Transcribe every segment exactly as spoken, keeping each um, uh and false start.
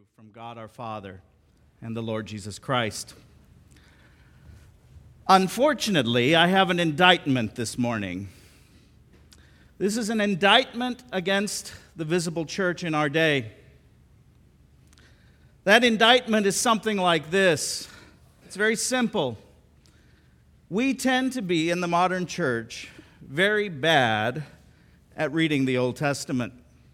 from God our Father and the Lord Jesus Christ. Unfortunately, I have an indictment this morning. This is an indictment against the visible church in our day. That indictment is something like this. It's very simple. We tend to be, in the modern church, very bad at reading the Old Testament.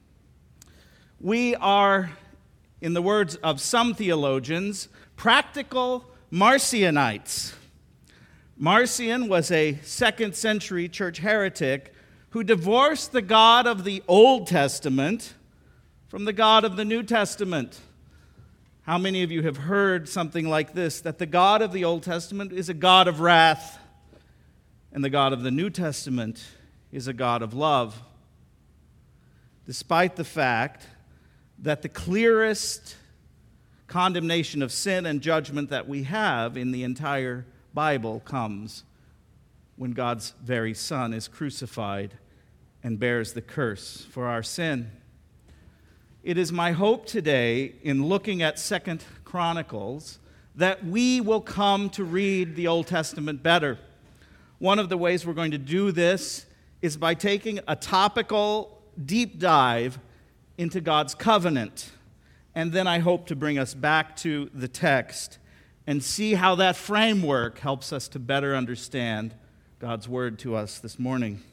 We are, in the words of some theologians, practical Marcionites. Marcion was a second century church heretic who divorced the God of the Old Testament from the God of the New Testament. How many of you have heard something like this, that the God of the Old Testament is a God of wrath, and the God of the New Testament is a God of love? Despite the fact that the clearest condemnation of sin and judgment that we have in the entire Bible comes when God's very Son is crucified and bears the curse for our sin. It is my hope today, in looking at Second Chronicles, that we will come to read the Old Testament better. One of the ways we're going to do this is by taking a topical deep dive into God's covenant. And then I hope to bring us back to the text and see how that framework helps us to better understand God's word to us this morning.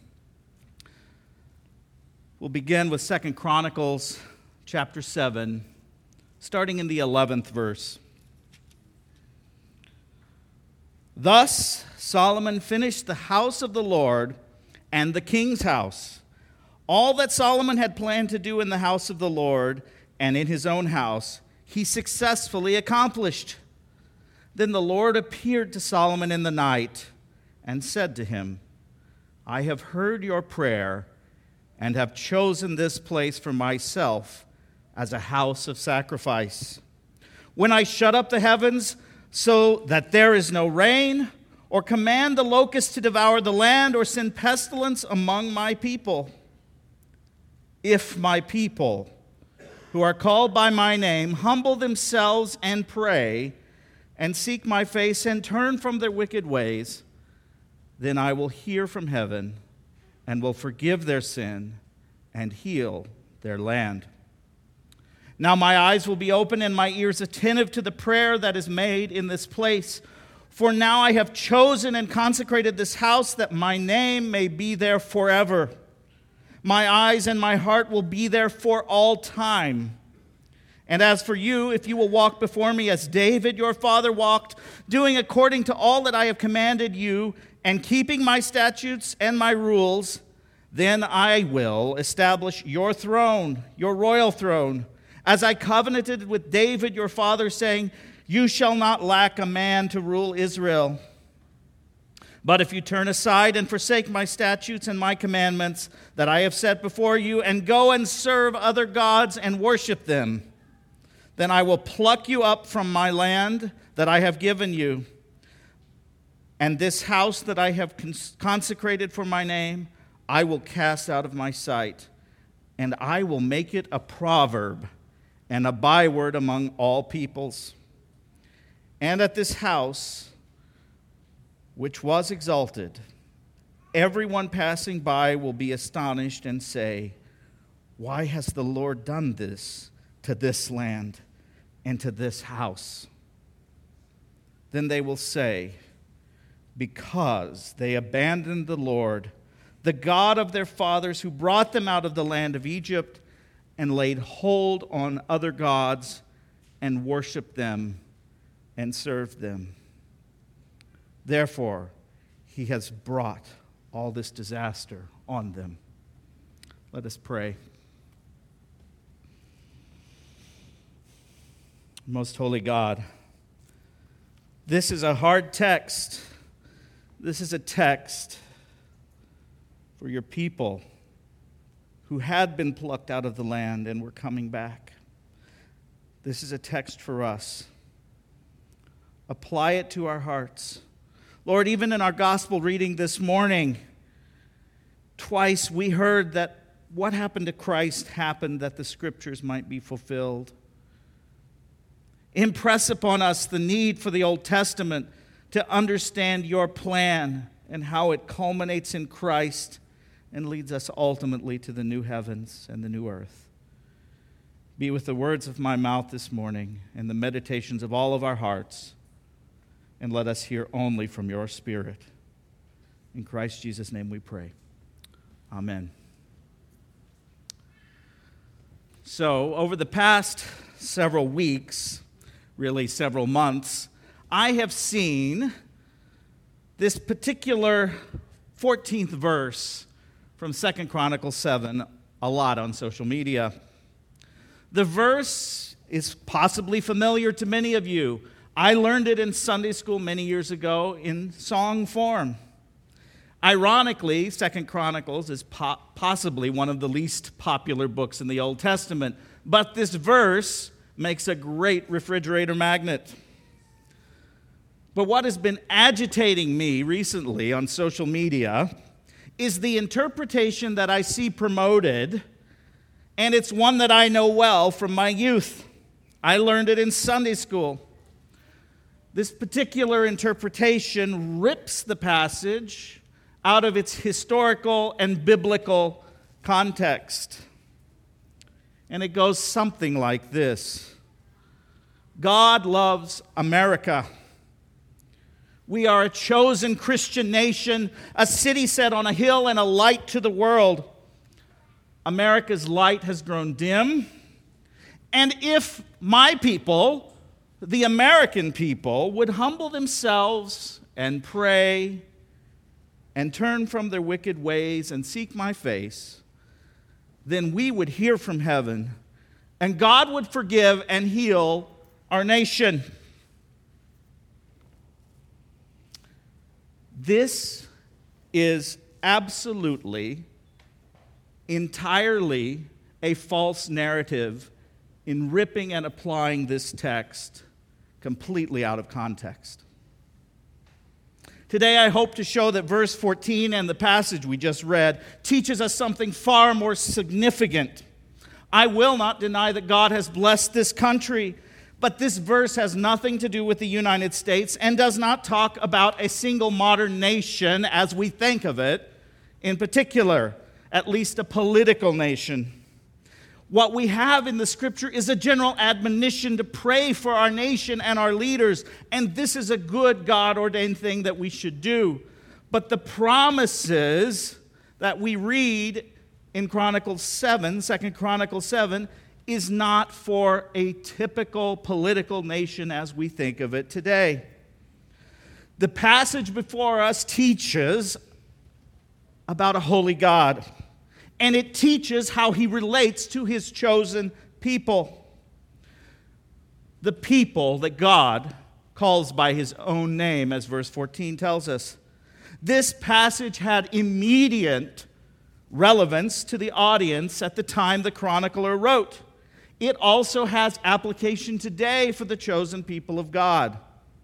We'll begin with Second Chronicles chapter seven, starting in the eleventh verse. Thus Solomon finished the house of the Lord and the king's house. All that Solomon had planned to do in the house of the Lord and in his own house, he successfully accomplished. Then the Lord appeared to Solomon in the night and said to him, I have heard your prayer and have chosen this place for myself as a house of sacrifice. When I shut up the heavens so that there is no rain, or command the locusts to devour the land, or send pestilence among my people, if my people, who are called by my name, humble themselves and pray, and seek my face and turn from their wicked ways, then I will hear from heaven and will forgive their sin and heal their land. Now my eyes will be open and my ears attentive to the prayer that is made in this place. For now I have chosen and consecrated this house that my name may be there forever. My eyes and my heart will be there for all time. And as for you, if you will walk before me as David your father walked, doing according to all that I have commanded you, and keeping my statutes and my rules, then I will establish your throne, your royal throne, as I covenanted with David your father, saying, you shall not lack a man to rule Israel. But if you turn aside and forsake my statutes and my commandments that I have set before you, and go and serve other gods and worship them, then I will pluck you up from my land that I have given you. And this house that I have consecrated for my name, I will cast out of my sight, and I will make it a proverb and a byword among all peoples. And at this house, which was exalted, everyone passing by will be astonished and say, why has the Lord done this to this land and to this house? Then they will say, because they abandoned the Lord, the God of their fathers, who brought them out of the land of Egypt, and laid hold on other gods and worshiped them and served them. Therefore, he has brought all this disaster on them. Let us pray. Most holy God, this is a hard text. This is a text for your people who had been plucked out of the land and were coming back. This is a text for us. Apply it to our hearts. Lord, even in our gospel reading this morning, twice we heard that what happened to Christ happened that the scriptures might be fulfilled. Impress upon us the need for the Old Testament to understand your plan and how it culminates in Christ and leads us ultimately to the new heavens and the new earth. Be with the words of my mouth this morning and the meditations of all of our hearts, and let us hear only from your Spirit. In Christ Jesus' name we pray. Amen. So, over the past several weeks, really several months, I have seen this particular fourteenth verse from Second Chronicles seven a lot on social media. The verse is possibly familiar to many of you. I learned it in Sunday school many years ago in song form. Ironically, Second Chronicles is po- possibly one of the least popular books in the Old Testament, but this verse makes a great refrigerator magnet. But what has been agitating me recently on social media is the interpretation that I see promoted, and it's one that I know well from my youth. I learned it in Sunday school. This particular interpretation rips the passage out of its historical and biblical context. And it goes something like this: God loves America. We are a chosen Christian nation, a city set on a hill and a light to the world. America's light has grown dim. And if my people, the American people, would humble themselves and pray and turn from their wicked ways and seek my face, then we would hear from heaven, and God would forgive and heal our nation. This is absolutely, entirely a false narrative in ripping and applying this text completely out of context. Today, I hope to show that verse fourteen and the passage we just read teaches us something far more significant. I will not deny that God has blessed this country, but this verse has nothing to do with the United States and does not talk about a single modern nation as we think of it, in particular, at least a political nation. What we have in the Scripture is a general admonition to pray for our nation and our leaders, and this is a good God-ordained thing that we should do. But the promises that we read in Chronicles seven, Second Chronicles seven, is not for a typical political nation as we think of it today. The passage before us teaches about a holy God, and it teaches how he relates to his chosen people. The people that God calls by his own name, as verse fourteen tells us. This passage had immediate relevance to the audience at the time the chronicler wrote. It also has application today for the chosen people of God.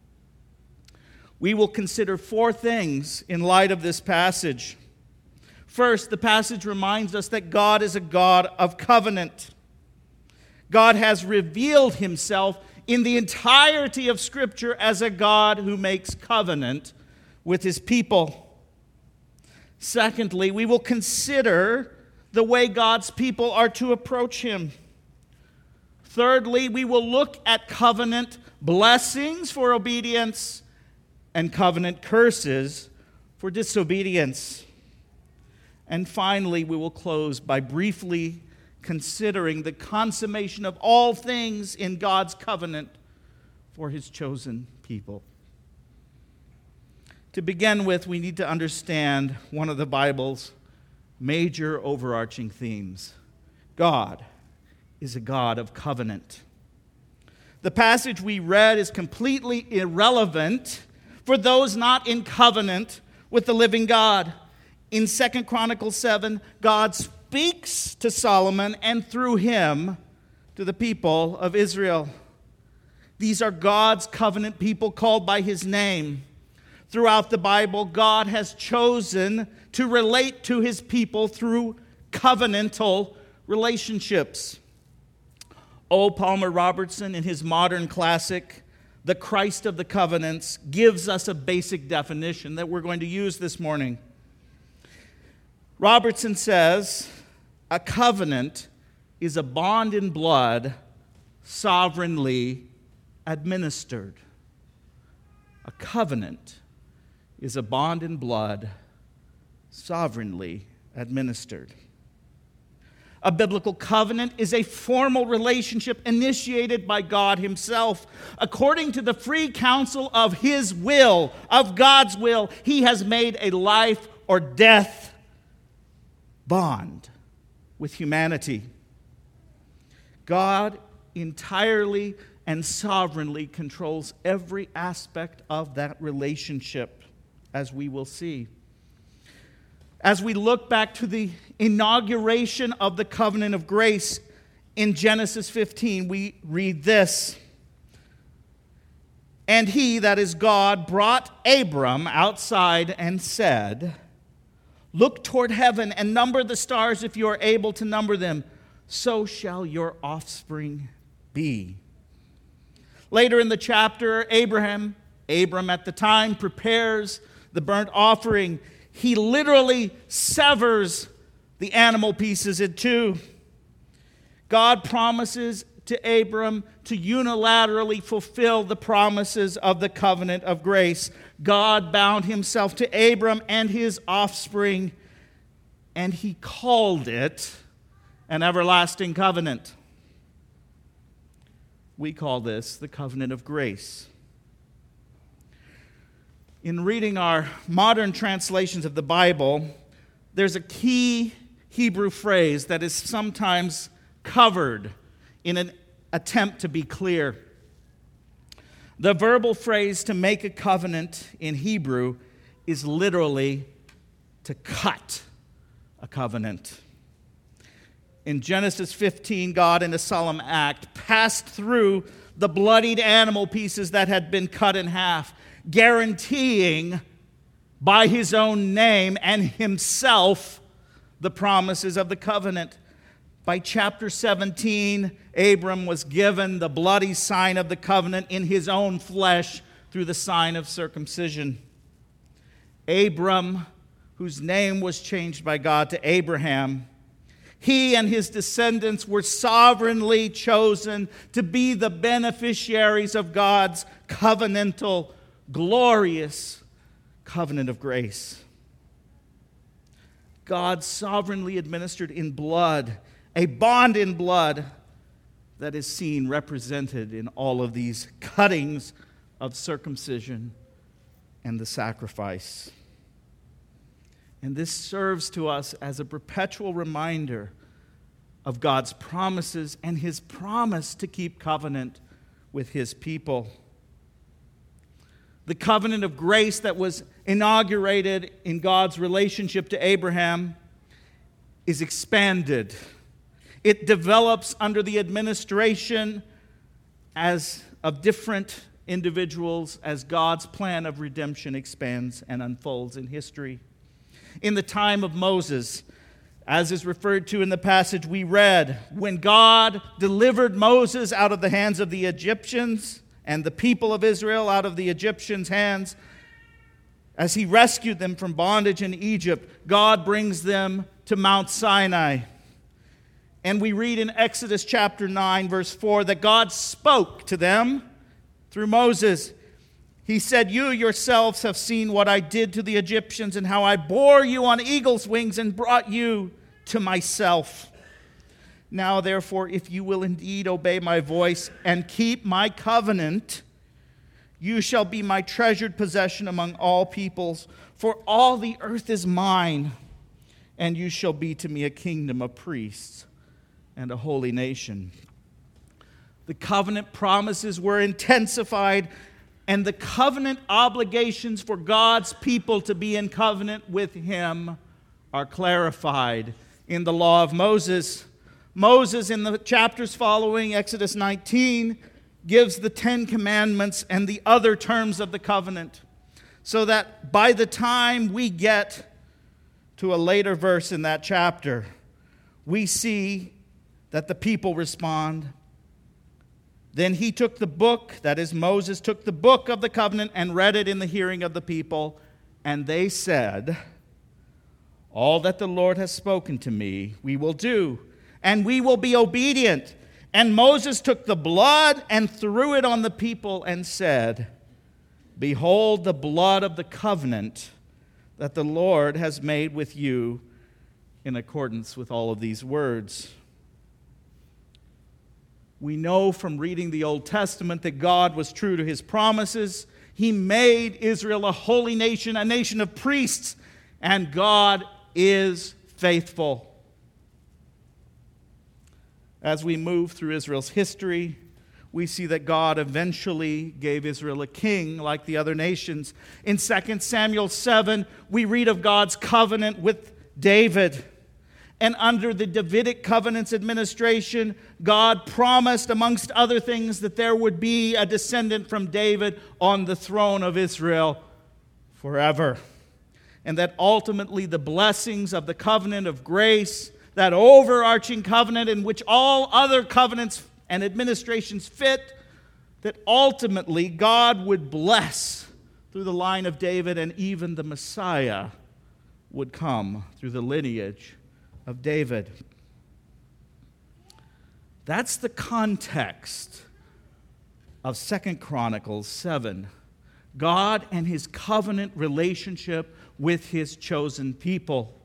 We will consider four things in light of this passage. First, the passage reminds us that God is a God of covenant. God has revealed himself in the entirety of Scripture as a God who makes covenant with his people. Secondly, we will consider the way God's people are to approach him. Thirdly, we will look at covenant blessings for obedience and covenant curses for disobedience. And finally, we will close by briefly considering the consummation of all things in God's covenant for his chosen people. To begin with, we need to understand one of the Bible's major overarching themes. God is a God of covenant. The passage we read is completely irrelevant for those not in covenant with the living God. In Second Chronicles seven, God speaks to Solomon and through him to the people of Israel. These are God's covenant people called by his name. Throughout the Bible, God has chosen to relate to his people through covenantal relationships. O. Palmer Robertson, in his modern classic, The Christ of the Covenants, gives us a basic definition that we're going to use this morning. Robertson says, a covenant is a bond in blood sovereignly administered. A covenant is a bond in blood sovereignly administered. A biblical covenant is a formal relationship initiated by God Himself. According to the free counsel of His will, of God's will, He has made a life or death bond with humanity. God entirely and sovereignly controls every aspect of that relationship, as we will see. As we look back to the inauguration of the covenant of grace in Genesis fifteen, we read this. And He, that is God, brought Abram outside and said, look toward heaven and number the stars if you are able to number them. So shall your offspring be. Later in the chapter, Abraham, Abram at the time, prepares the burnt offering. He literally severs the animal pieces in two. God promises to Abram to unilaterally fulfill the promises of the covenant of grace. God bound Himself to Abram and his offspring, and He called it an everlasting covenant. We call this the covenant of grace. In reading our modern translations of the Bible, there's a key Hebrew phrase that is sometimes covered in an attempt to be clear. The verbal phrase to make a covenant in Hebrew is literally to cut a covenant. In Genesis fifteen, God, in a solemn act, passed through the bloodied animal pieces that had been cut in half, guaranteeing by His own name and Himself the promises of the covenant. By chapter seventeen, Abram was given the bloody sign of the covenant in his own flesh through the sign of circumcision. Abram, whose name was changed by God to Abraham, he and his descendants were sovereignly chosen to be the beneficiaries of God's covenantal, glorious covenant of grace. God sovereignly administered in blood, a bond in blood that is seen represented in all of these cuttings of circumcision and the sacrifice. And this serves to us as a perpetual reminder of God's promises and His promise to keep covenant with His people. The covenant of grace that was inaugurated in God's relationship to Abraham is expanded. It develops under the administration as of different individuals as God's plan of redemption expands and unfolds in history. In the time of Moses, as is referred to in the passage we read, when God delivered Moses out of the hands of the Egyptians and the people of Israel out of the Egyptians' hands, as He rescued them from bondage in Egypt, God brings them to Mount Sinai. And we read in Exodus chapter nine, verse four, that God spoke to them through Moses. He said, "You yourselves have seen what I did to the Egyptians and how I bore you on eagle's wings and brought you to myself. Now, therefore, if you will indeed obey my voice and keep my covenant, you shall be my treasured possession among all peoples, for all the earth is mine, and you shall be to me a kingdom of priests and a holy nation." The covenant promises were intensified, and the covenant obligations for God's people to be in covenant with Him are clarified in the law of Moses. Moses, in the chapters following Exodus nineteen, gives the Ten Commandments and the other terms of the covenant, so that by the time we get to a later verse in that chapter, we see that the people respond, Then he took the book, that is, Moses took the book of the covenant and read it in the hearing of the people. And they said, all that the Lord has spoken to me, we will do, and we will be obedient. And Moses took the blood and threw it on the people and said, behold the blood of the covenant that the Lord has made with you in accordance with all of these words. We know from reading the Old Testament that God was true to his promises. He made Israel a holy nation, a nation of priests, and God is faithful. As we move through Israel's history, we see that God eventually gave Israel a king like the other nations. In Second Samuel seven, we read of God's covenant with David. And under the Davidic covenant's administration, God promised, amongst other things, that there would be a descendant from David on the throne of Israel forever. And that ultimately the blessings of the covenant of grace, that overarching covenant in which all other covenants and administrations fit, that ultimately God would bless through the line of David, and even the Messiah would come through the lineage of David. That's the context of Second Chronicles seven. God and his covenant relationship with his chosen people.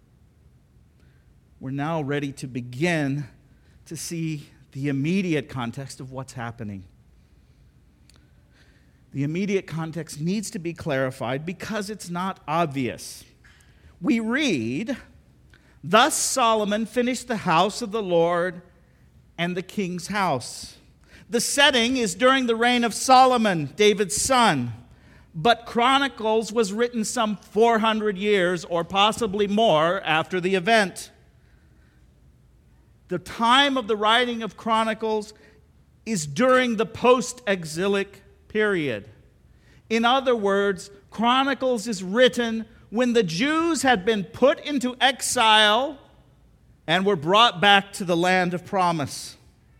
We're now ready to begin to see the immediate context of what's happening. The immediate context needs to be clarified because it's not obvious. We read, thus Solomon finished the house of the Lord and the king's house. The setting is during the reign of Solomon, David's son. But Chronicles was written some four hundred years or possibly more after the event. The time of the writing of Chronicles is during the post-exilic period. In other words, Chronicles is written when the Jews had been put into exile and were brought back to the land of promise.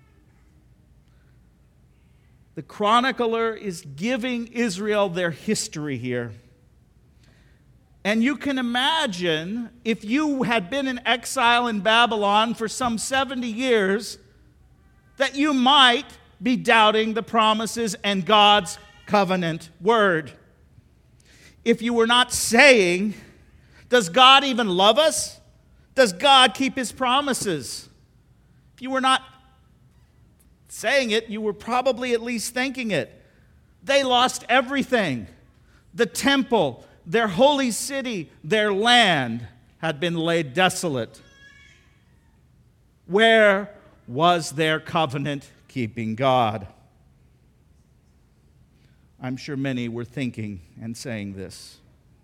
The chronicler is giving Israel their history here. And you can imagine if you had been in exile in Babylon for some seventy years, that you might be doubting the promises and God's covenant word. If you were not saying, does God even love us? Does God keep his promises? If you were not saying it, you were probably at least thinking it. They lost everything. The temple, their holy city, their land had been laid desolate. Where was their covenant-keeping God? I'm sure many were thinking and saying this.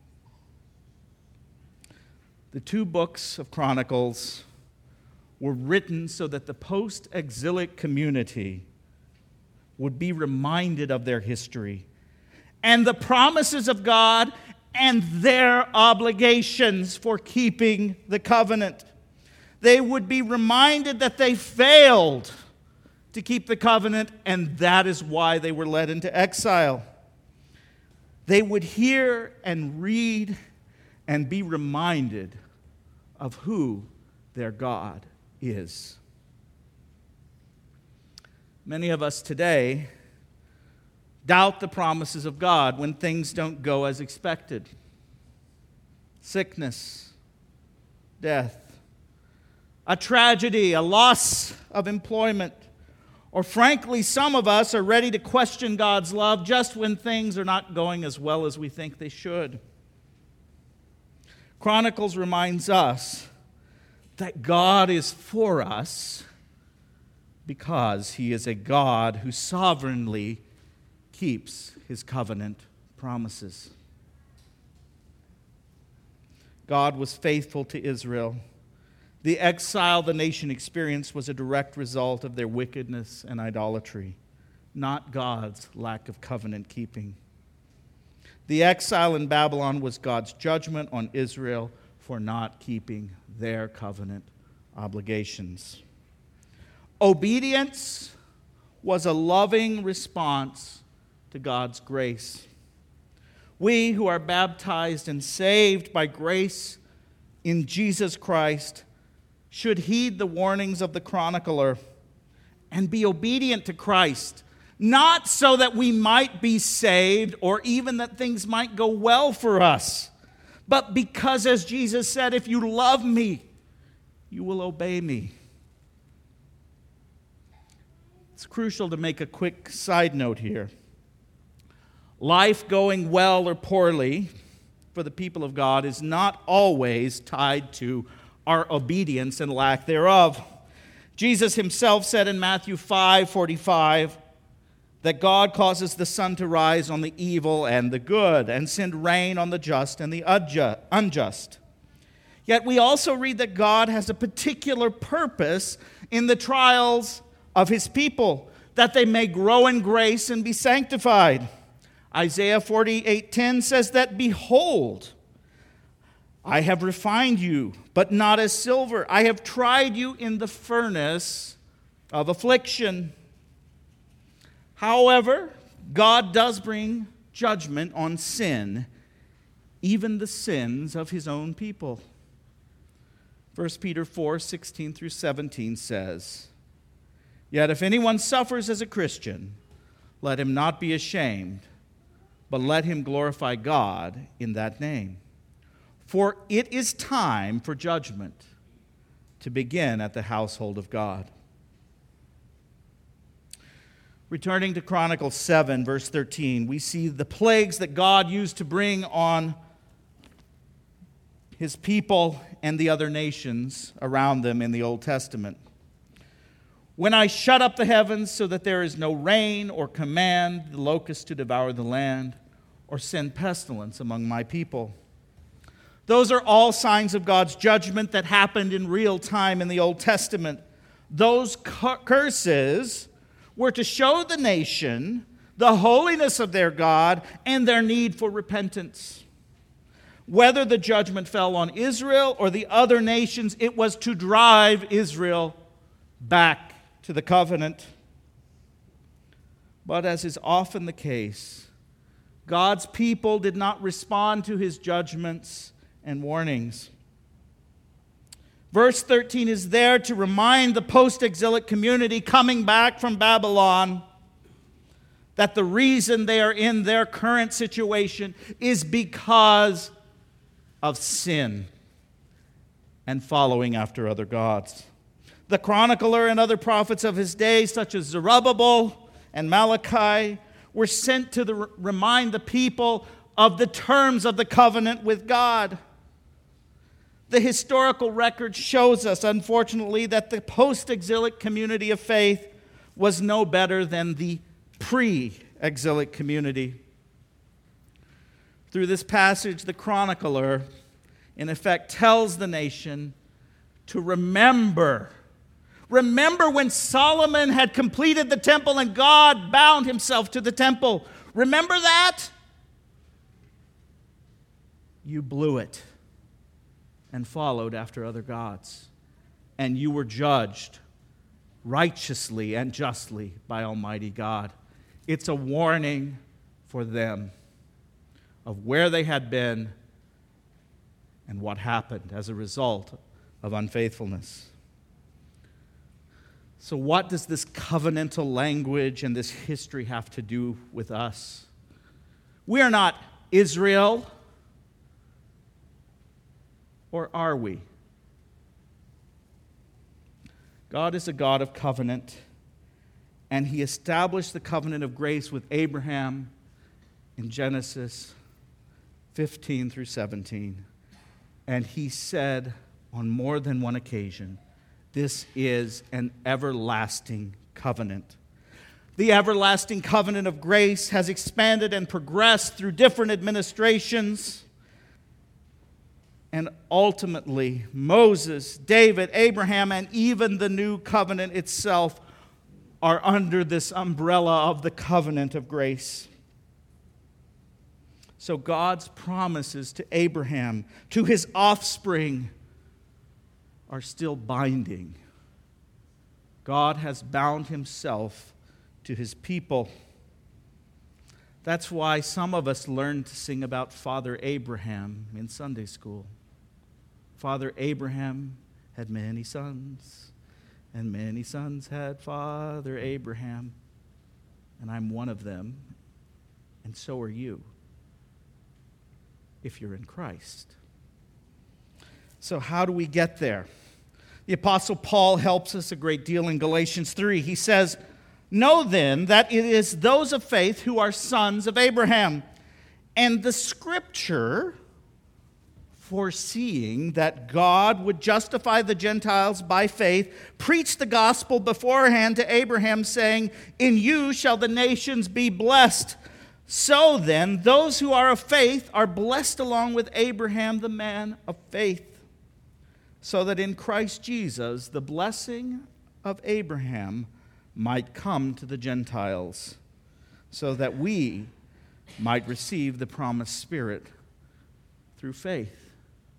The two books of Chronicles were written so that the post-exilic community would be reminded of their history and the promises of God and their obligations for keeping the covenant. They would be reminded that they failed to keep the covenant, and that is why they were led into exile. They would hear and read and be reminded of who their God is. Many of us today doubt the promises of God when things don't go as expected. Sickness, death, a tragedy, a loss of employment, or frankly, some of us are ready to question God's love just when things are not going as well as we think they should. Chronicles reminds us that God is for us because he is a God who sovereignly keeps his covenant promises. God was faithful to Israel. The exile the nation experienced was a direct result of their wickedness and idolatry, not God's lack of covenant keeping. The exile in Babylon was God's judgment on Israel for not keeping their covenant obligations. Obedience was a loving response to God's grace. We who are baptized and saved by grace in Jesus Christ should heed the warnings of the chronicler and be obedient to Christ, not so that we might be saved or even that things might go well for us, but because, as Jesus said, if you love me, you will obey me. It's crucial to make a quick side note here. Life going well or poorly for the people of God is not always tied to our obedience and lack thereof. Jesus himself said in Matthew five forty-five that God causes the sun to rise on the evil and the good and send rain on the just and the unjust. Yet we also read that God has a particular purpose in the trials of his people, that they may grow in grace and be sanctified. Isaiah forty-eight ten says that, "Behold, I have refined you, but not as silver. I have tried you in the furnace of affliction." However, God does bring judgment on sin, even the sins of his own people. First Peter four sixteen through seventeen says, "Yet if anyone suffers as a Christian, let him not be ashamed, but let him glorify God in that name. For it is time for judgment to begin at the household of God." Returning to Chronicles seven, verse thirteen, we see the plagues that God used to bring on his people and the other nations around them in the Old Testament. "When I shut up the heavens so that there is no rain, or command the locusts to devour the land, or send pestilence among my people." Those are all signs of God's judgment that happened in real time in the Old Testament. Those curses were to show the nation the holiness of their God and their need for repentance. Whether the judgment fell on Israel or the other nations, it was to drive Israel back to the covenant. But as is often the case, God's people did not respond to his judgments and warnings. Verse thirteen is there to remind the post-exilic community coming back from Babylon that the reason they are in their current situation is because of sin and following after other gods. The chronicler and other prophets of his day, such as Zerubbabel and Malachi, were sent to the, remind the people of the terms of the covenant with God. The historical record shows us, unfortunately, that the post-exilic community of faith was no better than the pre-exilic community. Through this passage, the chronicler, in effect, tells the nation to remember. Remember when Solomon had completed the temple and God bound himself to the temple. Remember that? You blew it and followed after other gods, and you were judged righteously and justly by Almighty God. It's a warning for them of where they had been and what happened as a result of unfaithfulness. So what does this covenantal language and this history have to do with us? We are not Israel, or are we? God is a God of covenant, and he established the covenant of grace with Abraham in Genesis fifteen through seventeen. And he said on more than one occasion, this is an everlasting covenant. The everlasting covenant of grace has expanded and progressed through different administrations. And ultimately, Moses, David, Abraham, and even the new covenant itself are under this umbrella of the covenant of grace. So God's promises to Abraham, to his offspring, are still binding. God has bound himself to his people. That's why some of us learn to sing about Father Abraham in Sunday school. Father Abraham had many sons, and many sons had Father Abraham. And I'm one of them, and so are you, if you're in Christ. So how do we get there? The Apostle Paul helps us a great deal in Galatians three. He says, "Know then that it is those of faith who are sons of Abraham. And the Scripture, foreseeing that God would justify the Gentiles by faith, preached the gospel beforehand to Abraham, saying, 'In you shall the nations be blessed.' So then, those who are of faith are blessed along with Abraham, the man of faith, so that in Christ Jesus the blessing of Abraham might come to the Gentiles, so that we might receive the promised Spirit through faith."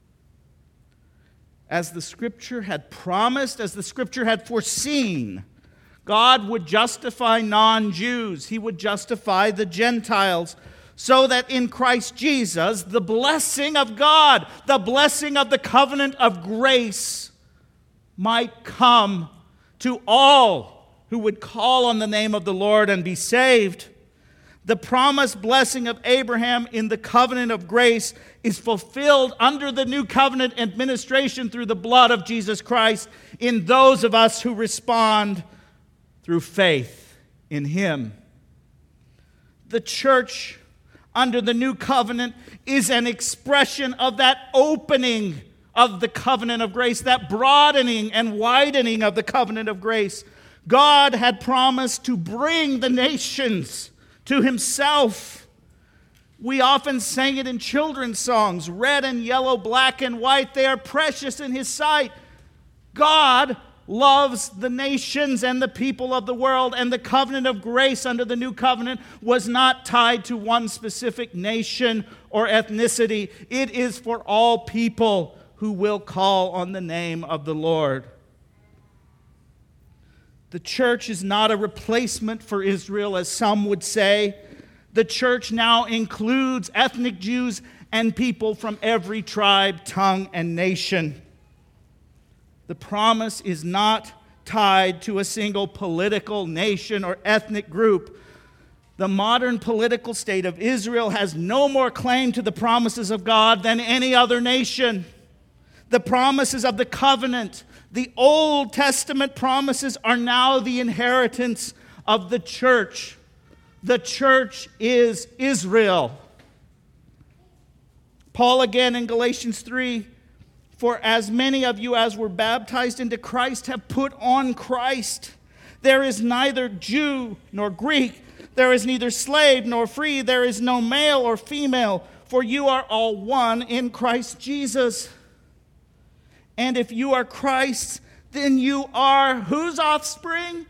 As the Scripture had promised, as the Scripture had foreseen, God would justify non-Jews. He would justify the Gentiles, so that in Christ Jesus, the blessing of God, the blessing of the covenant of grace, might come to all who would call on the name of the Lord and be saved. The promised blessing of Abraham in the covenant of grace is fulfilled under the new covenant administration through the blood of Jesus Christ in those of us who respond through faith in Him. The church under the new covenant is an expression of that opening of the covenant of grace, that broadening and widening of the covenant of grace. God had promised to bring the nations to Himself. We often sang it in children's songs, red and yellow, black and white, they are precious in His sight. God loves the nations and the people of the world, and the covenant of grace under the new covenant was not tied to one specific nation or ethnicity. It is for all people who will call on the name of the Lord. The church is not a replacement for Israel, as some would say. The church now includes ethnic Jews and people from every tribe, tongue, and nation. The promise is not tied to a single political nation or ethnic group. The modern political state of Israel has no more claim to the promises of God than any other nation. The promises of the covenant, the Old Testament promises, are now the inheritance of the church. The church is Israel. Paul again in Galatians three, "For as many of you as were baptized into Christ have put on Christ. There is neither Jew nor Greek. There is neither slave nor free. There is no male or female. For you are all one in Christ Jesus. And if you are Christ's, then you are" whose offspring?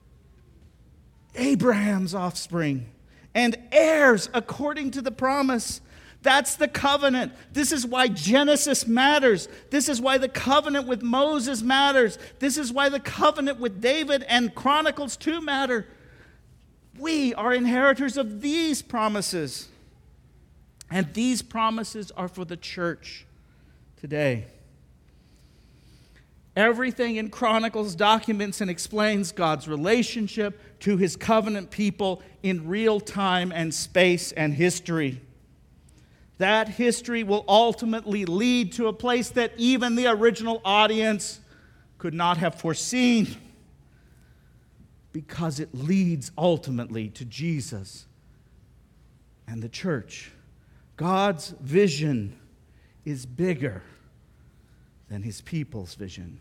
Abraham's offspring. "And heirs according to the promise." That's the covenant. This is why Genesis matters. This is why the covenant with Moses matters. This is why the covenant with David and Chronicles two matter. We are inheritors of these promises. And these promises are for the church today. Everything in Chronicles documents and explains God's relationship to His covenant people in real time and space and history. That history will ultimately lead to a place that even the original audience could not have foreseen, because it leads ultimately to Jesus and the church. God's vision is bigger than His people's vision.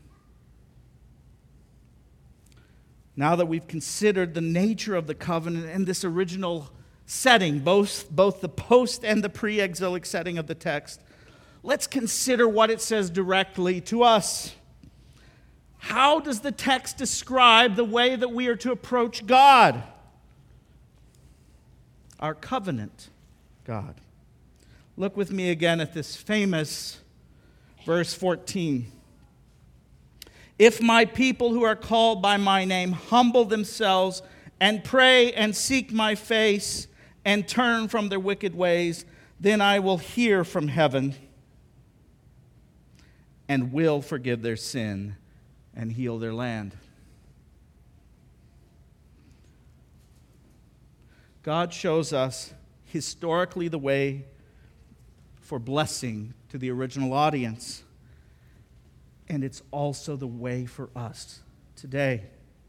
Now that we've considered the nature of the covenant and this original setting, both, both the post and the pre-exilic setting of the text, let's consider what it says directly to us. How does the text describe the way that we are to approach God? Our covenant God. Look with me again at this famous verse fourteen. "If my people who are called by my name humble themselves and pray and seek my face and turn from their wicked ways, then I will hear from heaven and will forgive their sin and heal their land. God shows us historically the way for blessing to the original audience. And it's also the way for us today.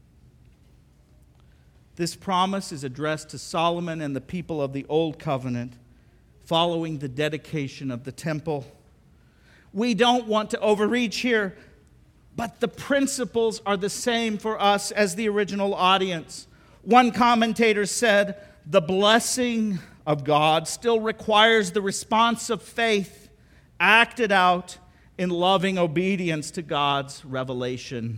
This promise is addressed to Solomon and the people of the Old Covenant following the dedication of the temple. We don't want to overreach here, but the principles are the same for us as the original audience. One commentator said, the blessing of God still requires the response of faith acted out in loving obedience to God's revelation.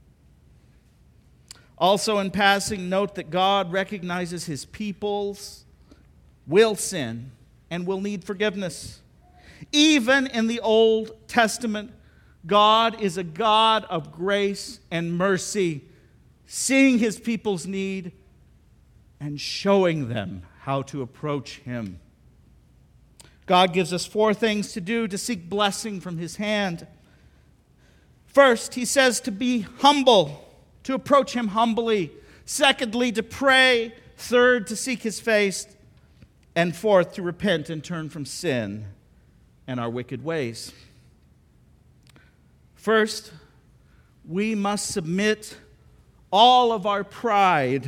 Also, in passing, note that God recognizes his peoples will sin and will need forgiveness. Even in the Old Testament, God is a God of grace and mercy, seeing his people's need and showing them how to approach him. God gives us four things to do to seek blessing from his hand. First, he says to be humble, to approach him humbly. Secondly, to pray. Third, to seek his face. And fourth, to repent and turn from sin and our wicked ways. First, we must submit all of our pride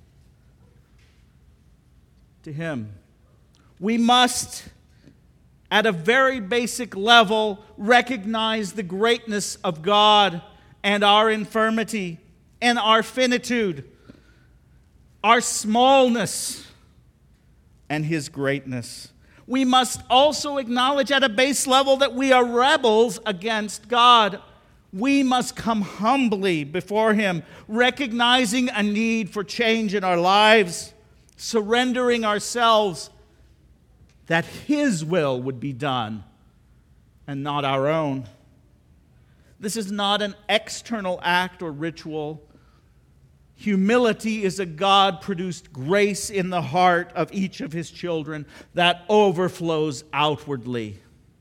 to him. We must, at a very basic level, recognize the greatness of God and our infirmity and our finitude, our smallness and his greatness. We must also acknowledge at a base level that we are rebels against God. We must come humbly before him, recognizing a need for change in our lives, surrendering ourselves that his will would be done and not our own. This is not an external act or ritual. Humility is a God-produced grace in the heart of each of his children that overflows outwardly.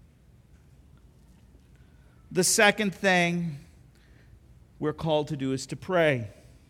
The second thing we're called to do is to pray.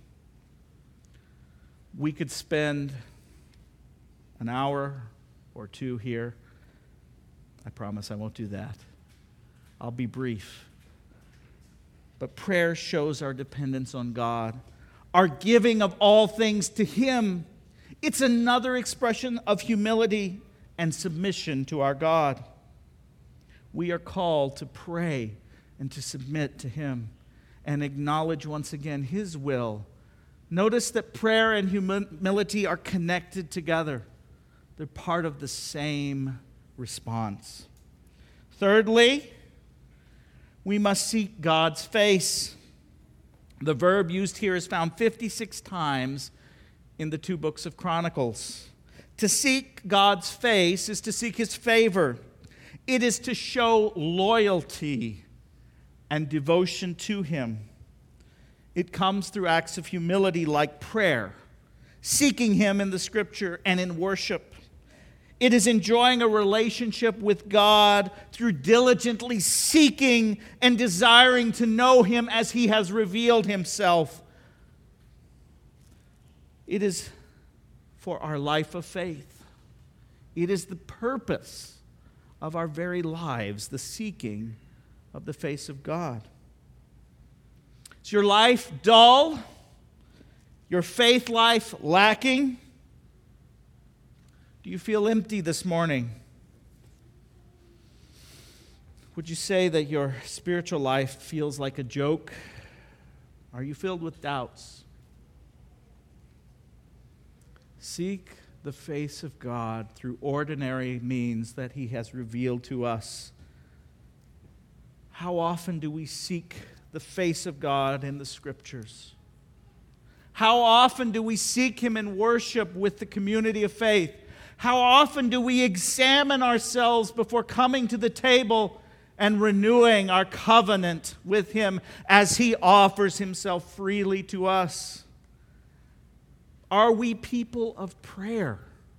We could spend an hour or two here. I promise I won't do that. I'll be brief. But prayer shows our dependence on God, our giving of all things to him. It's another expression of humility and submission to our God. We are called to pray and to submit to him and acknowledge once again his will. Notice that prayer and humility are connected together. They're part of the same response. Thirdly, we must seek God's face. The verb used here is found fifty-six times in the two books of Chronicles. To seek God's face is to seek his favor. It is to show loyalty and devotion to him. It comes through acts of humility like prayer, seeking him in the scripture and in worship. It is enjoying a relationship with God through diligently seeking and desiring to know him as he has revealed himself. It is for our life of faith. It is the purpose of our very lives, the seeking of the face of God. Is your life dull? Your faith life lacking? Do you feel empty this morning? Would you say that your spiritual life feels like a joke? Are you filled with doubts? Seek the face of God through ordinary means that he has revealed to us. How often do we seek the face of God in the Scriptures? How often do we seek him in worship with the community of faith? How often do we examine ourselves before coming to the table and renewing our covenant with him as he offers himself freely to us? Are we people of prayer?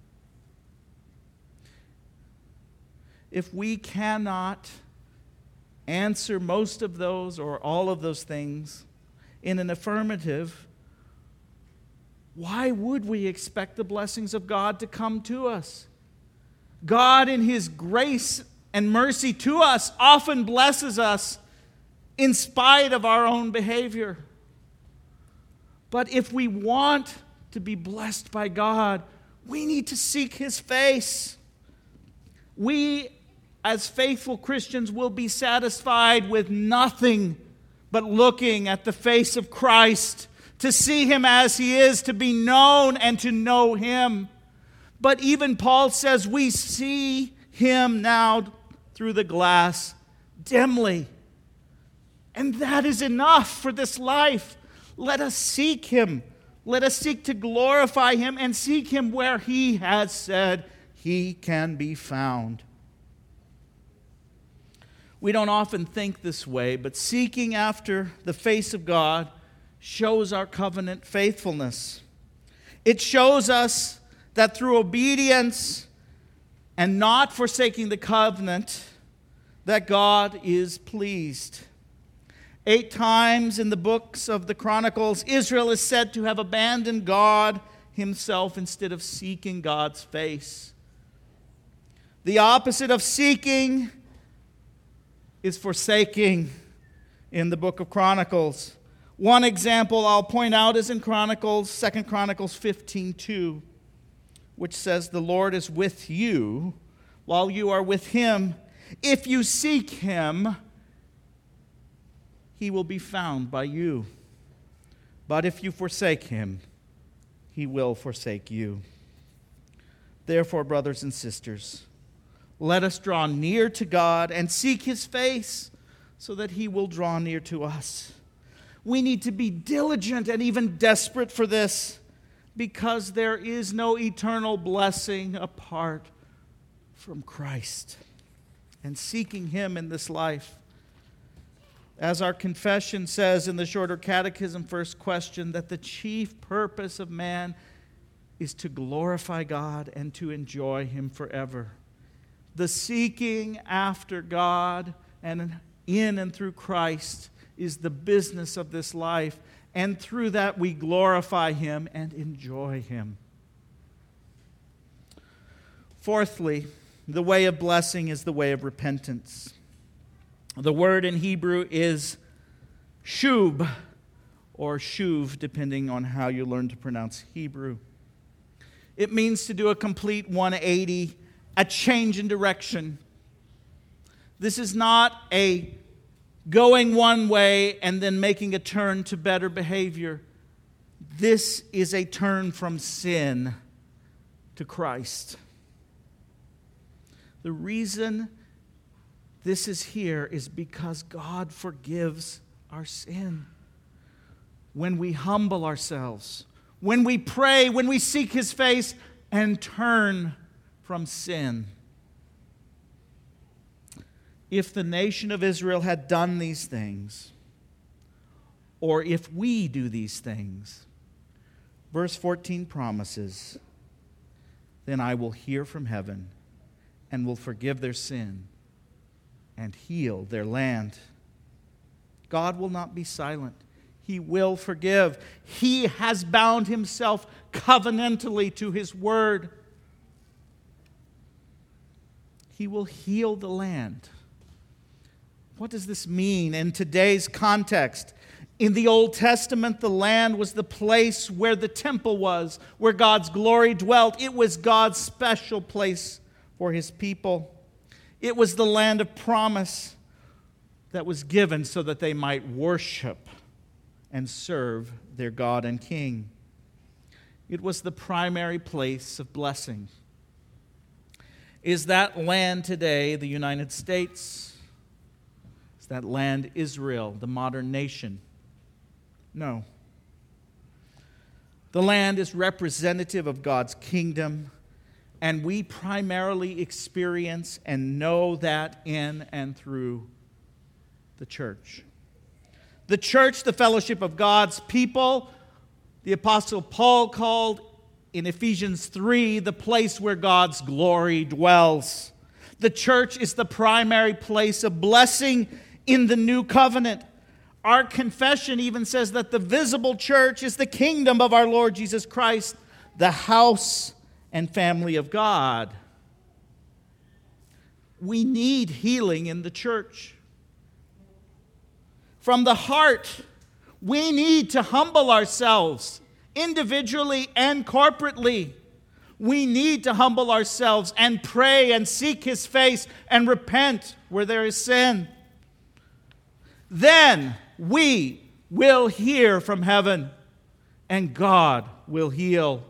If we cannot answer most of those or all of those things in an affirmative, why would we expect the blessings of God to come to us? God, in His grace and mercy to us, often blesses us in spite of our own behavior. But if we want to be blessed by God, we need to seek His face. We, as faithful Christians, will be satisfied with nothing but looking at the face of Christ, to see Him as He is, to be known and to know Him. But even Paul says we see Him now through the glass dimly. And that is enough for this life. Let us seek Him. Let us seek to glorify Him and seek Him where He has said He can be found. We don't often think this way, but seeking after the face of God shows our covenant faithfulness. It shows us that through obedience and not forsaking the covenant, that God is pleased. Eight times in the books of the Chronicles, Israel is said to have abandoned God Himself instead of seeking God's face. The opposite of seeking is forsaking in the book of Chronicles. One example I'll point out is in Chronicles, Second Chronicles fifteen two, which says, "The Lord is with you while you are with Him. If you seek Him, He will be found by you. But if you forsake Him, He will forsake you." Therefore, brothers and sisters, let us draw near to God and seek His face so that He will draw near to us. We need to be diligent and even desperate for this, because there is no eternal blessing apart from Christ and seeking Him in this life. As our confession says in the Shorter Catechism, first question, that the chief purpose of man is to glorify God and to enjoy Him forever. The seeking after God and in and through Christ is the business of this life, and through that we glorify Him and enjoy Him. Fourthly, the way of blessing is the way of repentance. The word in Hebrew is shub, or shuv, depending on how you learn to pronounce Hebrew. It means to do a complete one eighty, a change in direction. This is not a going one way and then making a turn to better behavior. This is a turn from sin to Christ. The reason this is here is because God forgives our sin. When we humble ourselves, when we pray, when we seek His face and turn from sin. If the nation of Israel had done these things, or if we do these things, verse fourteen promises, then I will hear from heaven and will forgive their sin and heal their land. God will not be silent. He will forgive. He has bound Himself covenantally to His word. He will heal the land. What does this mean in today's context? In the Old Testament, the land was the place where the temple was, where God's glory dwelt. It was God's special place for His people. It was the land of promise that was given so that they might worship and serve their God and King. It was the primary place of blessing. Is that land today the United States? Is that land Israel, the modern nation? No. The land is representative of God's kingdom, and we primarily experience and know that in and through the church. The church, the fellowship of God's people, the Apostle Paul called in Ephesians three the place where God's glory dwells. The church is the primary place of blessing in the new covenant. Our confession even says that the visible church is the kingdom of our Lord Jesus Christ, the house and family of God. We need healing in the church. From the heart, we need to humble ourselves individually and corporately. We need to humble ourselves and pray and seek His face and repent where there is sin. Then we will hear from heaven and God will heal.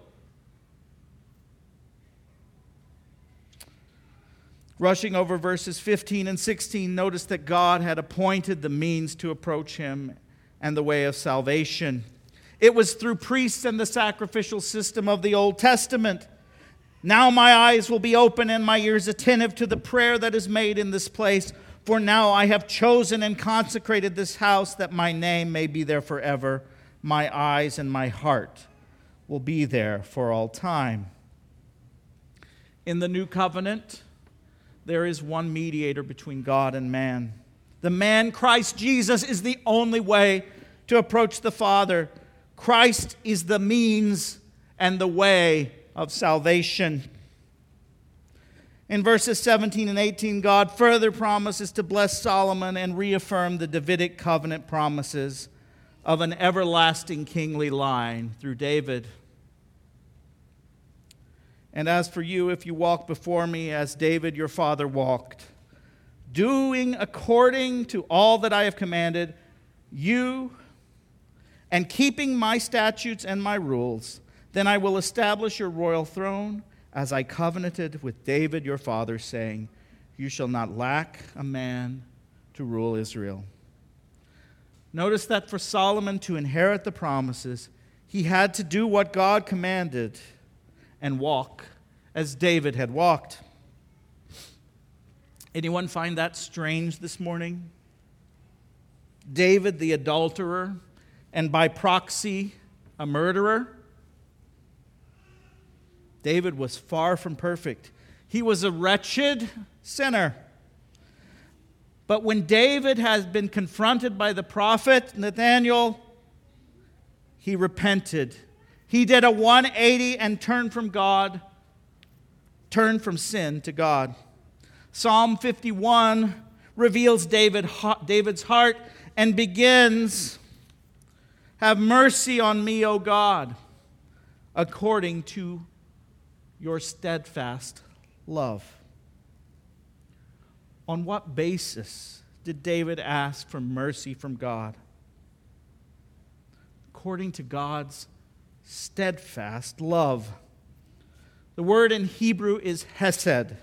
Rushing over verses fifteen and sixteen, notice that God had appointed the means to approach Him and the way of salvation. It was through priests and the sacrificial system of the Old Testament. Now my eyes will be open and my ears attentive to the prayer that is made in this place. For now I have chosen and consecrated this house that my name may be there forever. My eyes and my heart will be there for all time. In the new covenant, there is one mediator between God and man. The man, Christ Jesus, is the only way to approach the Father. Christ is the means and the way of salvation. In verses seventeen and eighteen, God further promises to bless Solomon and reaffirm the Davidic covenant promises of an everlasting kingly line through David. And as for you, if you walk before me as David your father walked, doing according to all that I have commanded you, and keeping my statutes and my rules, then I will establish your royal throne as I covenanted with David your father, saying, you shall not lack a man to rule Israel. Notice that for Solomon to inherit the promises, he had to do what God commanded and walk as David had walked. Anyone find that strange this morning? David, the adulterer, and by proxy, a murderer. David was far from perfect. He was a wretched sinner. But when David has been confronted by the prophet Nathanael, he repented. He did a one eighty and turned from God, turned from sin to God. Psalm fifty-one reveals David, David's heart and begins, have mercy on me, O God, according to your steadfast love. On what basis did David ask for mercy from God? According to God's steadfast love. The word in Hebrew is hesed.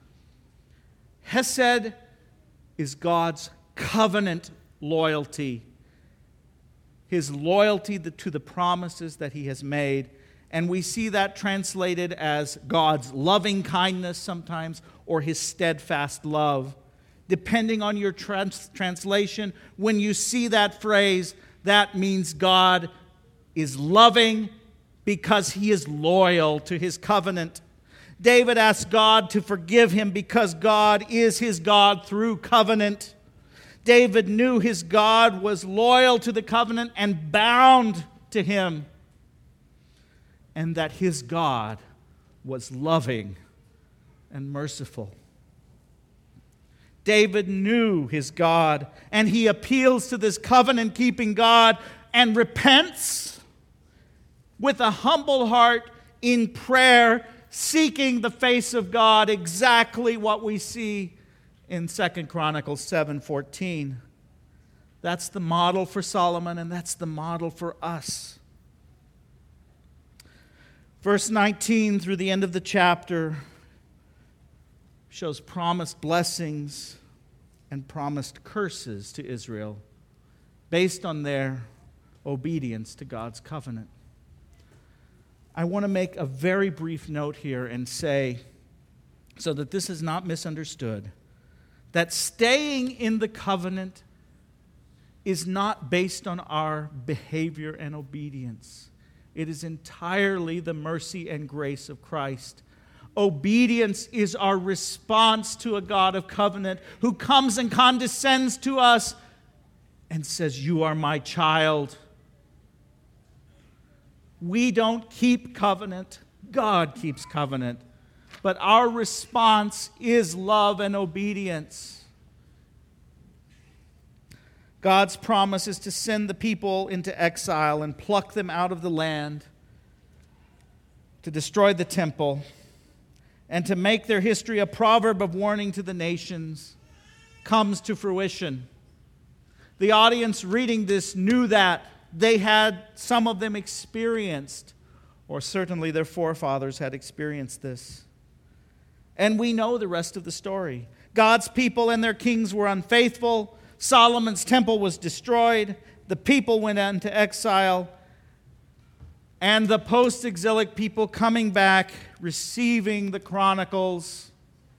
Hesed is God's covenant loyalty. His loyalty to the promises that He has made. And we see that translated as God's loving kindness sometimes, or His steadfast love. Depending on your trans- translation, when you see that phrase, that means God is loving because He is loyal to His covenant. David asked God to forgive him because God is his God through covenant. David knew his God was loyal to the covenant and bound to Him, and that his God was loving and merciful. David knew his God, and he appeals to this covenant-keeping God and repents with a humble heart in prayer, seeking the face of God, exactly what we see in Second Chronicles seven fourteen. That's the model for Solomon, and that's the model for us. Verse nineteen through the end of the chapter shows promised blessings and promised curses to Israel based on their obedience to God's covenant. I want to make a very brief note here and say, so that this is not misunderstood, that staying in the covenant is not based on our behavior and obedience. It is entirely the mercy and grace of Christ. Obedience is our response to a God of covenant who comes and condescends to us and says, "You are my child." We don't keep covenant. God keeps covenant. But our response is love and obedience. God's promise is to send the people into exile and pluck them out of the land, to destroy the temple, and to make their history a proverb of warning to the nations, comes to fruition. The audience reading this knew that. They had, some of them experienced, or certainly their forefathers had experienced this. And we know the rest of the story. God's people and their kings were unfaithful. Solomon's temple was destroyed. The people went into exile. And the post-exilic people coming back, receiving the Chronicles,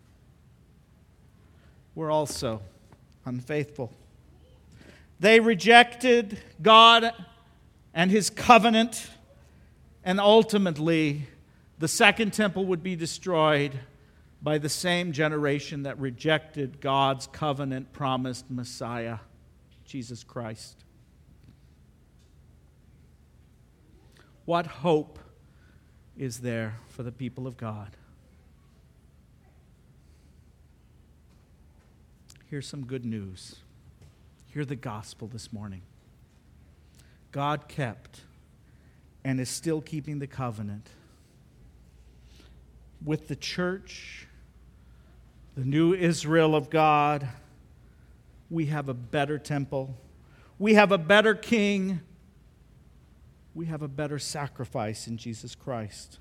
were also unfaithful. They rejected God and His covenant, and ultimately the second temple would be destroyed by the same generation that rejected God's covenant-promised Messiah, Jesus Christ. What hope is there for the people of God? Here's some good news. Hear the gospel this morning. God kept and is still keeping the covenant with the church, the new Israel of God. We have a better temple. We have a better king. We have a better sacrifice in Jesus Christ.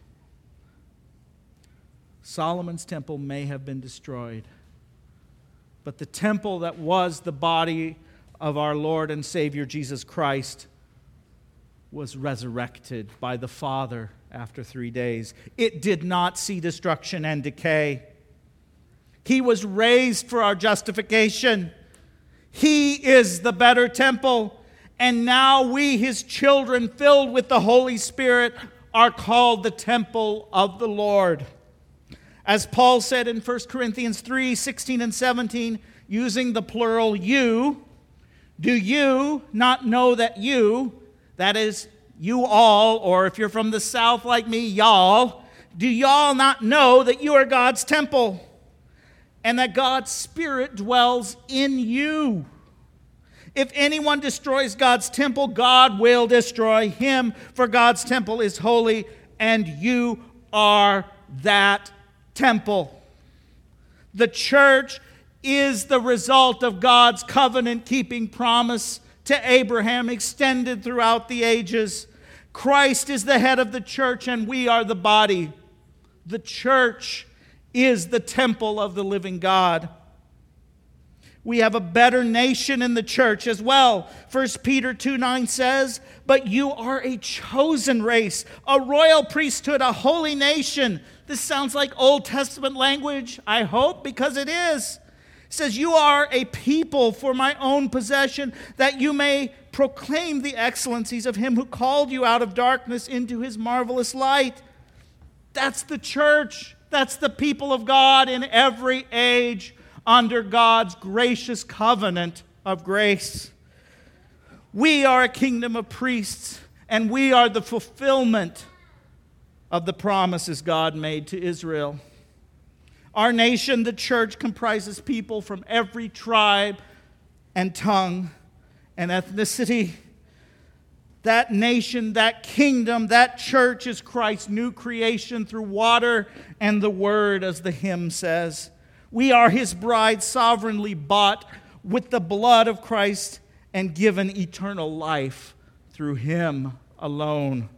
Solomon's temple may have been destroyed, but the temple that was the body of our Lord and Savior Jesus Christ was resurrected by the Father after three days. It did not see destruction and decay. He was raised for our justification. He is the better temple. And now we, His children, filled with the Holy Spirit, are called the temple of the Lord. As Paul said in First Corinthians three, sixteen and seventeen, using the plural you, do you not know that you, that is, you all, or if you're from the South like me, y'all, do y'all not know that you are God's temple and that God's Spirit dwells in you? If anyone destroys God's temple, God will destroy him, for God's temple is holy, and you are that temple. The church is the result of God's covenant-keeping promise to Abraham, extended throughout the ages. Christ is the head of the church, and we are the body. The church is the temple of the living God. We have a better nation in the church as well. First Peter two nine says, "But you are a chosen race, a royal priesthood, a holy nation." This sounds like Old Testament language, I hope, because it is. It says, "You are a people for my own possession, that you may proclaim the excellencies of Him who called you out of darkness into His marvelous light." That's the church. That's the people of God in every age, under God's gracious covenant of grace. We are a kingdom of priests, and we are the fulfillment of the promises God made to Israel. Our nation, the church, comprises people from every tribe and tongue and ethnicity. That nation, that kingdom, that church is Christ's new creation through water and the word, as the hymn says. We are His bride, sovereignly bought with the blood of Christ and given eternal life through Him alone.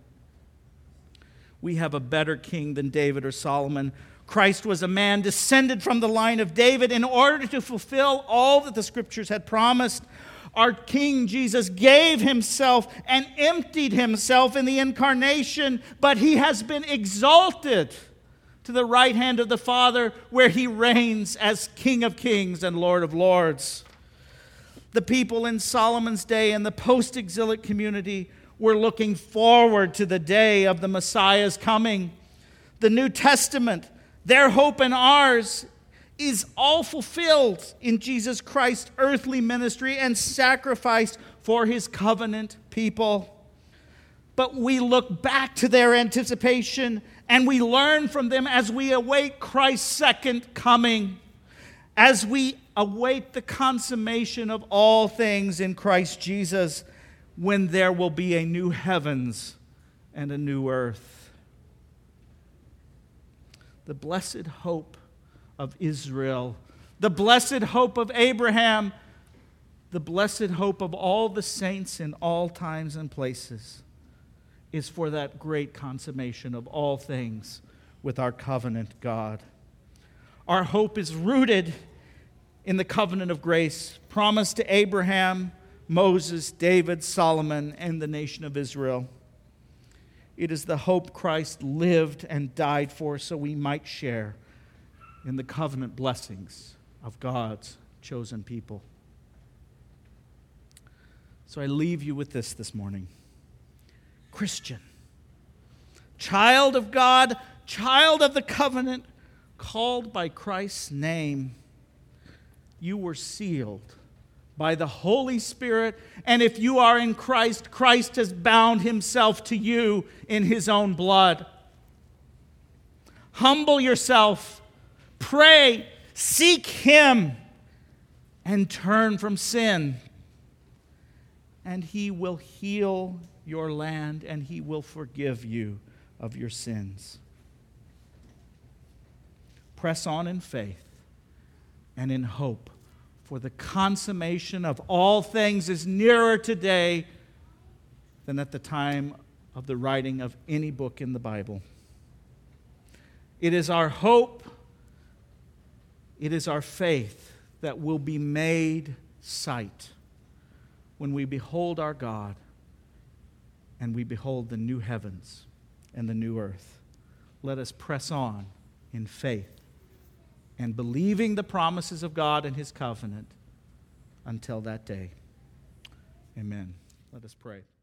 We have a better king than David or Solomon. Christ was a man descended from the line of David in order to fulfill all that the Scriptures had promised. Our King Jesus gave Himself and emptied Himself in the incarnation, but He has been exalted to the right hand of the Father, where He reigns as King of kings and Lord of lords. The people in Solomon's day and the post-exilic community We're looking forward to the day of the Messiah's coming. The New Testament, their hope and ours, is all fulfilled in Jesus Christ's earthly ministry and sacrifice for his covenant people. But we look back to their anticipation and we learn from them as we await Christ's second coming, as we await the consummation of all things in Christ Jesus, when there will be a new heavens and a new earth. The blessed hope of Israel, the blessed hope of Abraham, the blessed hope of all the saints in all times and places is for that great consummation of all things with our covenant God. Our hope is rooted in the covenant of grace promised to Abraham, Moses, David, Solomon, and the nation of Israel. It is the hope Christ lived and died for so we might share in the covenant blessings of God's chosen people. So I leave you with this this morning. Christian, child of God, child of the covenant, called by Christ's name, you were sealed by the Holy Spirit, and if you are in Christ, Christ has bound himself to you in his own blood. Humble yourself, pray, seek him, and turn from sin. And he will heal your land, and he will forgive you of your sins. Press on in faith and in hope, for the consummation of all things is nearer today than at the time of the writing of any book in the Bible. It is our hope, it is our faith that will be made sight when we behold our God and we behold the new heavens and the new earth. Let us press on in faith and believing the promises of God and his covenant until that day. Amen. Let us pray.